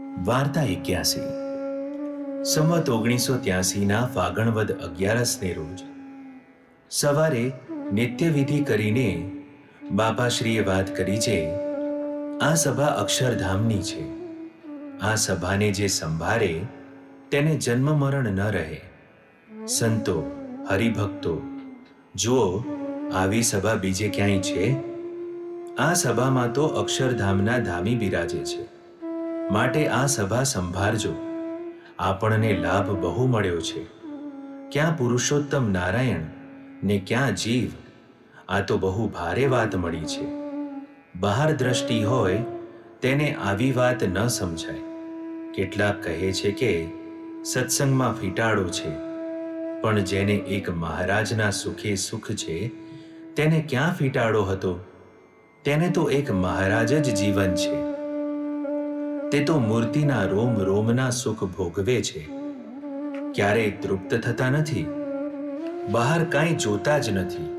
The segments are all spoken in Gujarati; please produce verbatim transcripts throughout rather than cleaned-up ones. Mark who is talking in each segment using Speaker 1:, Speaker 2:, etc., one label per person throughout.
Speaker 1: વાર્તા એક્યાસી. સંવત ઓગણીસો ત્યાસીના ફાગણ વદ અગિયારસને રોજ સવારે નિત્યવિધિ કરીને બાપાશ્રીએ વાત કરી છે, આ સભા અક્ષરધામની છે. આ સભાને જે સંભાળે તેને જન્મ મરણ ન રહે. સંતો, હરિભક્તો, જુઓ આવી સભા બીજે ક્યાંય છે? આ સભામાં તો અક્ષરધામના ધામી બિરાજે છે, માટે આ સભા સંભાળજો. આપણને લાભ બહુ મળ્યો છે. ક્યાં પુરુષોત્તમ નારાયણ ને ક્યાં જીવ? આ તો બહુ ભારે વાત મળી છે. બહાર દ્રષ્ટિ હોય તેને આવી વાત ન સમજાય. કેટલાક કહે છે કે સત્સંગમાં ફીટાડો છે, પણ જેને એક મહારાજના સુખે સુખ છે તેને ક્યાં ફીટાડો હતો? તેને તો એક મહારાજ જ જીવન છે. તે તો મૂર્તિના રોમ રોમના સુખ ભોગવે છે, ક્યારેય તૃપ્ત થતા નથી, બહાર કાંઈ જોતા જ નથી.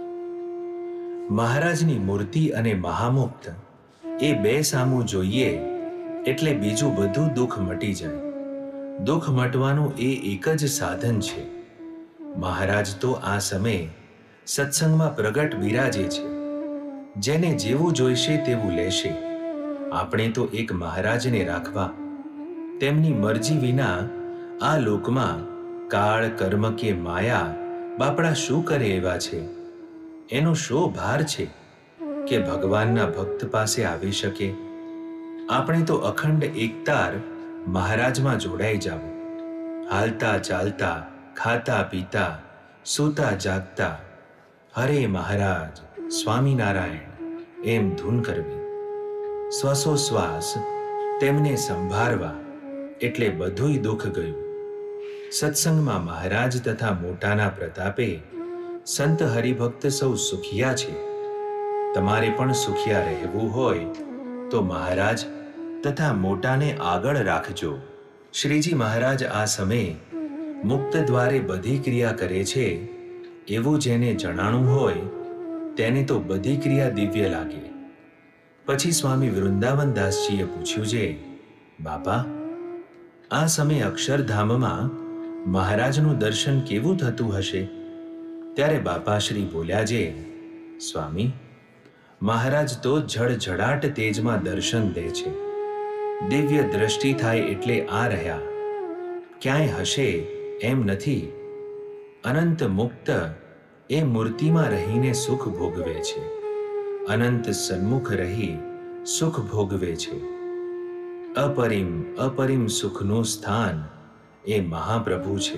Speaker 1: મહારાજની મૂર્તિ અને મહામુક્ત એ બે સામું જોઈએ એટલે બીજું બધું દુઃખ મટી જાય. દુઃખ મટવાનું એ એક જ સાધન છે. મહારાજ તો આ સમયે સત્સંગમાં પ્રગટ બિરાજે છે. જેને જેવું જોઈશે તેવું લેશે. આપણે તો એક મહારાજને રાખવા. તેમની મરજી વિના આ લોકમાં કાળ, કર્મ કે માયા બાપડા શું કરે એવા છે? એનો શો ભાર છે કે ભગવાનના ભક્ત પાસે આવી શકે? આપણે તો અખંડ એકતાર મહારાજમાં જોડાઈ જાવ. હાલતા ચાલતા, ખાતા પીતા, સૂતા જાગતા હરે મહારાજ, સ્વામિનારાયણ એમ ધૂન કરવી. શ્વાસોશ્વાસ તેમને સંભાળવા એટલે બધુંય દુઃખ ગયું. સત્સંગમાં મહારાજ તથા મોટાના પ્રતાપે સંત હરિભક્ત સૌ સુખિયા છે. તમારે પણ સુખિયા રહેવું હોય તો મહારાજ તથા મોટાને આગળ રાખજો. શ્રીજી મહારાજ આ સમયે મુક્ત દ્વારે બધી ક્રિયા કરે છે એવું જેને જણાણું હોય તેને તો બધી ક્રિયા દિવ્ય લાગે. પછી સ્વામી વૃંદાવનદાસજીએ પૂછ્યું છે, બાપા, આ સમયે અક્ષરધામમાં મહારાજનું દર્શન કેવું થતું હશે? ત્યારે બાપાશ્રી બોલ્યા છે, સ્વામી, મહારાજ તો જળઝળાટ તેજમાં દર્શન દે છે. દિવ્ય દ્રષ્ટિ થાય એટલે આ રહ્યા, ક્યાંય હશે એમ નથી. અનંત મુક્ત એ મૂર્તિમાં રહીને સુખ ભોગવે છે. અનંત સન્મુખ રહી સુખ ભોગવે છે. અપરિમ અપરિમ સુખનું સ્થાન એ મહાપ્રભુ છે.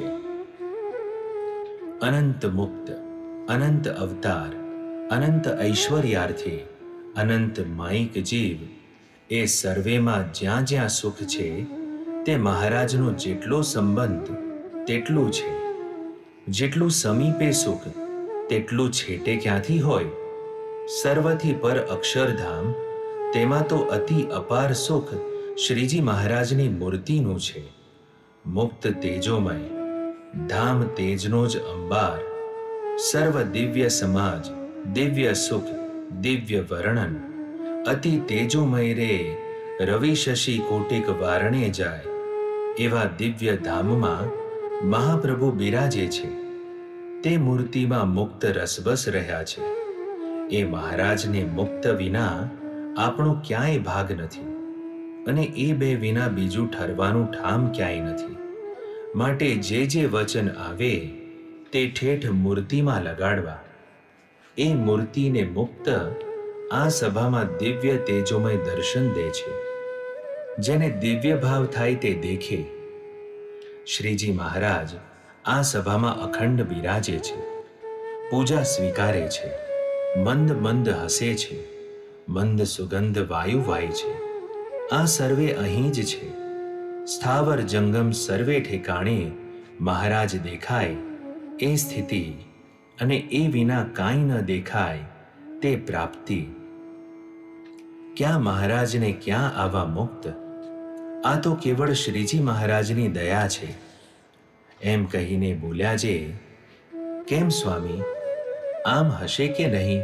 Speaker 1: અનંત મુક્ત, અનંત અવતાર, અનંત ઐશ્વર્યાર્થી, અનંત માયિક જીવ એ સર્વેમાં જ્યાં જ્યાં સુખ છે તે મહારાજનો જેટલો સંબંધ તેટલું છે. જેટલું સમીપે સુખ તેટલું છેટે ક્યાંથી હોય? સર્વથી પર અક્ષરધામ, તેમાં તો અતિ અપાર સુખ શ્રીજી મહારાજની મૂર્તિનું છે. મુક્ત તેજોમય, ધામ તેજનો જ અંબાર. સર્વ દિવ્ય સમાજ, દિવ્ય સુખ, દિવ્ય વર્ણન. અતિ તેજોમય રે રવિ શશી કોટિક વારણે જાય. એવા દિવ્ય ધામમાં મહાપ્રભુ બિરાજે છે. તે મૂર્તિમાં મુક્ત રસબસ રહ્યા છે. એ મહારાજને મુક્ત વિના આપણો ક્યાંય ભાગ નથી, અને એ બે વિના બીજું ઠરવાનું ઠામ ક્યાંય નથી. માટે જે જે વચન આવે તે ઠેઠ મૂર્તિમાં લગાડવા. એ મૂર્તિને મુક્ત આ સભામાં દિવ્ય તેજોમય દર્શન દે છે. જેને દિવ્ય ભાવ થાય તે દેખે. શ્રીજી મહારાજ આ સભામાં અખંડ બિરાજે છે. પૂજા સ્વીકારે છે. મંદ મંદ હસે છે. મંદ સુગંધ વાયુ વાય છે. આ સર્વે અહીં જ છે. સ્થાવર જંગમ સર્વે ઠેકાણે મહારાજ દેખાય એ સ્થિતિ, અને એ વિના કાંઈ ન દેખાય તે પ્રાપ્તિ. ક્યાં મહારાજને ક્યાં આવા મુક્ત? આ તો કેવળ શ્રીજી મહારાજની દયા છે. એમ કહીને બોલ્યા છે, કેમ સ્વામી, આમ હશે કે નહીં?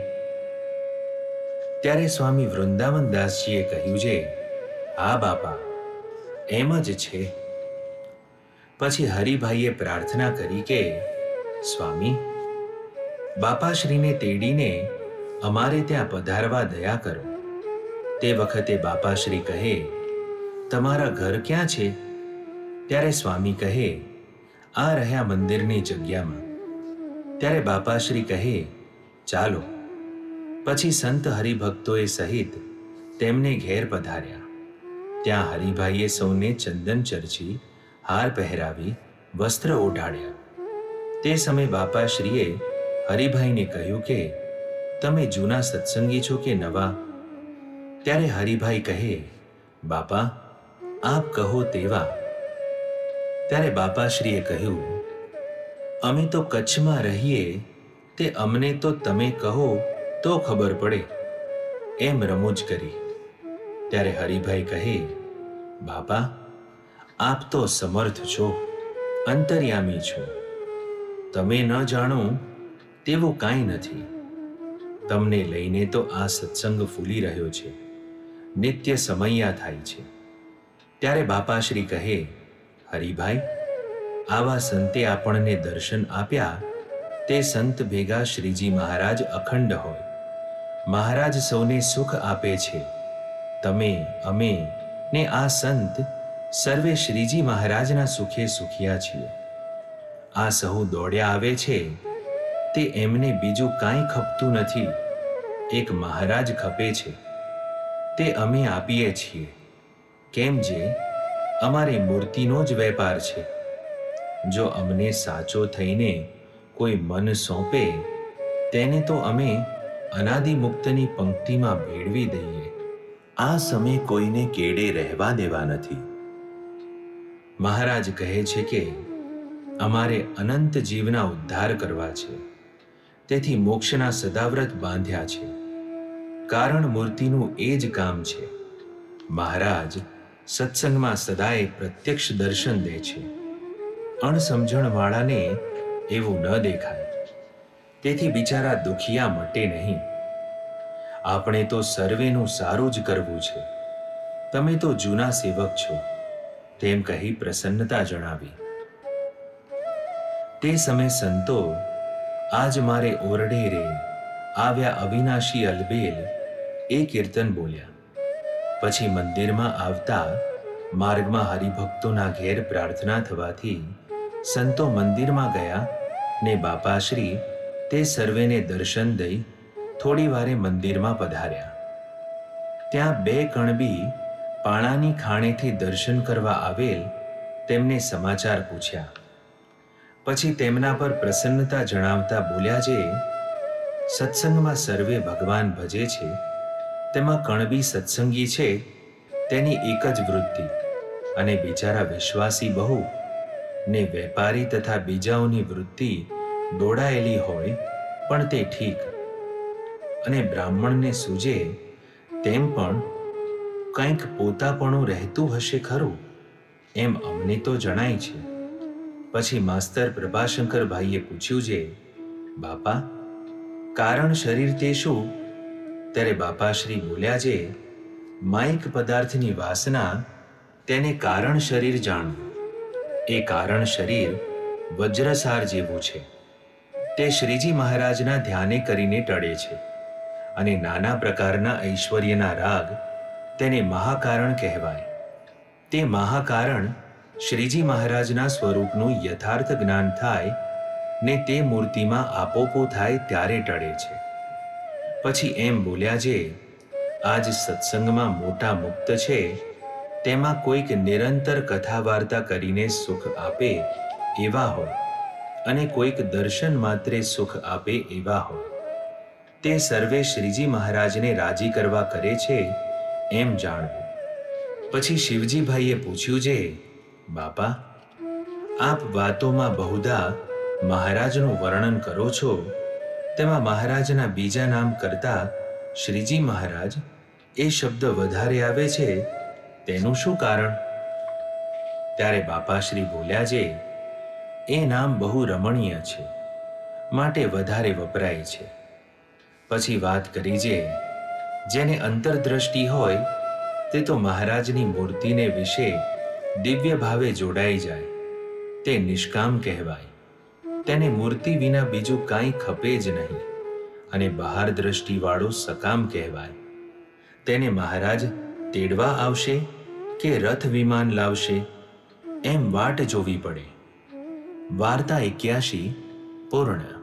Speaker 1: ત્યારે સ્વામી વૃંદાવનદાસજીએ કહ્યું છે, હા બાપા, એમ જ છે. પછી હરિભાઈએ પ્રાર્થના કરી કે સ્વામી, બાપાશ્રીને તેડીને અમારે ત્યાં પધારવા દયા કરો. તે વખતે બાપાશ્રી કહે, તમારા ઘર ક્યાં છે? ત્યારે સ્વામી કહે, આ રહ્યા મંદિરની જગ્યામાં. ત્યારે બાપાશ્રી કહે, ચાલો. પછી સંત હરિભક્તોએ સહિત તેમને ઘેર પધાર્યા. ત્યાં હરિભાઈએ સૌને ચંદન ચર્ચી, હાર પહેરાવી, વસ્ત્ર ઓઢાડ્યા. તે સમયે બાપાશ્રીએ હરિભાઈને કહ્યું કે તમે જૂના સત્સંગી છો કે નવા? ત્યારે હરિભાઈ કહે, બાપા, આપ કહો તેવા. ત્યારે બાપાશ્રીએ કહ્યું, અમે તો કચ્છમાં રહીએ, તે અમને તો તમે કહો તો ખબર પડે. એમ રમૂજ કરી. ત્યારે હરિભાઈ કહે, બાપા, આપ તો સમર્થ છો, અંતર્યામી છો. તમે ન જાણો તેવું કાંઈ નથી. તમને લઈને તો આ સત્સંગ ફૂલી રહ્યો છે, નિત્ય સમૈયા થાય છે. ત્યારે બાપાશ્રી કહે, હરિભાઈ, આવા સંતે આપણને દર્શન આપ્યા, તે સંત ભેગા શ્રીજી મહારાજ અખંડ હોય. મહારાજ સૌને સુખ આપે છે. તમે, અમે ને આ સંત સર્વે શ્રીજી મહારાજના સુખે સુખિયા છીએ. આ સહુ દોડ્યા આવે છે તે એમને બીજું કાંઈ ખપતું નથી. એક મહારાજ ખપે છે, તે અમે આપીએ છીએ. કેમ જે અમારી મૂર્તિનો જ વેપાર છે. જો અમને સાચો થઈને કોઈ મન સોંપે, તેને તો અમે અનાદિ મુક્તની પંક્તિમાં ભેળવી દઈએ. આ સમય કોઈને કેડે રહેવા દેવા નથી. મહારાજ કહે છે કે અમારે અનંત જીવના ઉદ્ધાર કરવા છે, તેથી મોક્ષના સદાવ્રત બાંધ્યા છે. કારણ મૂર્તિનું એ જ કામ છે. મહારાજ સત્સંગમાં સદાય પ્રત્યક્ષ દર્શન દે છે. અણસમજણવાળાને એવું ન દેખાય, તેથી બિચારા દુખિયા મટે નહીં. આપણે તો સર્વેનું સારું જ કરવું છે. તમે તો જૂના સેવક છો, તેમ કહી પ્રસન્નતા જણાવી. તે સમયે સંતો આજ મારે ઓરડે રે આવ્યા અવિનાશી અલબેલ એ કીર્તન બોલ્યા. પછી મંદિરમાં આવતા માર્ગમાં હરિભક્તોના ઘેર પ્રાર્થના થવાથી સંતો મંદિરમાં ગયા ને બાપાશ્રી તે સર્વેને દર્શન દઈ થોડી વારે મંદિરમાં પધાર્યા. ત્યાં બે કણબી પાણાની ખાણેથી દર્શન કરવા આવેલ તેમને સમાચાર પૂછ્યા. પછી તેમના પર પ્રસન્નતા જણાવતા બોલ્યા, જે સત્સંગમાં સર્વે ભગવાન ભજે છે, તેમાં કણબી સત્સંગી છે તેની એક જ વૃત્તિ, અને બિચારા વિશ્વાસી બહુ ને વેપારી તથા બીજાઓની વૃત્તિ દોડાયેલી હોય પણ તે ઠીક. અને બ્રાહ્મણને સૂજે તેમ પણ કંઈક પોતાપણું રહેતું હશે ખરું, એમ અમને તો જણાય છે. પછી માસ્તર પ્રભાશંકરભાઈએ પૂછ્યું, જે બાપા, કારણ શરીર તે શું? ત્યારે બાપાશ્રી બોલ્યા, જે માયિક પદાર્થની વાસના તેને કારણ શરીર જાણવું. એ કારણ શરીર વજ્રસાર જેવું છે. તે શ્રીજી મહારાજના ધ્યાને કરીને ટળે છે, અને નાના પ્રકારના ઐશ્વર્યના રાગ તેને મહાકારણ કહેવાય. તે મહાકારણ શ્રીજી મહારાજના સ્વરૂપનું યથાર્થ જ્ઞાન થાય ને તે મૂર્તિમાં આપોપો થાય ત્યારે ટળે છે. પછી એમ બોલ્યા, જે આજ સત્સંગમાં મોટા મુક્ત છે, તેમાં કોઈક નિરંતર કથા વાર્તા કરીને સુખ આપે એવા હોય, અને કોઈક દર્શન માત્રે સુખ આપે એવા હોય. તે સર્વે શ્રીજી મહારાજને રાજી કરવા કરે છે એમ જાણવું. પછી શિવજીભાઈએ પૂછ્યું, જે બાપા, આપ વાતોમાં બહુધા મહારાજનું વર્ણન કરો છો, તેમાં મહારાજના બીજા નામ કરતા શ્રીજી મહારાજ એ શબ્દ વધારે આવે છે, તેનું શું કારણ? ત્યારે બાપાશ્રી બોલ્યા, જે એ નામ બહુ રમણીય છે, માટે વધારે વપરાય છે. પછી વાત કરી, જે જેને અંતરદ્રષ્ટિ હોય તે તો મહારાજની મૂર્તિને વિશે દિવ્ય ભાવે જોડાઈ જાય તે નિષ્કામ કહેવાય. તેને મૂર્તિ વિના બીજું કાંઈ ખપે જ નહીં અને બહાર દ્રષ્ટિવાળો સકામ કહેવાય. તેને મહારાજ તેડવા આવશે કે રથ વિમાન લાવશે એમ વાટ જોવી પડે. વાર્તા એક્યાસી પૂર્ણ.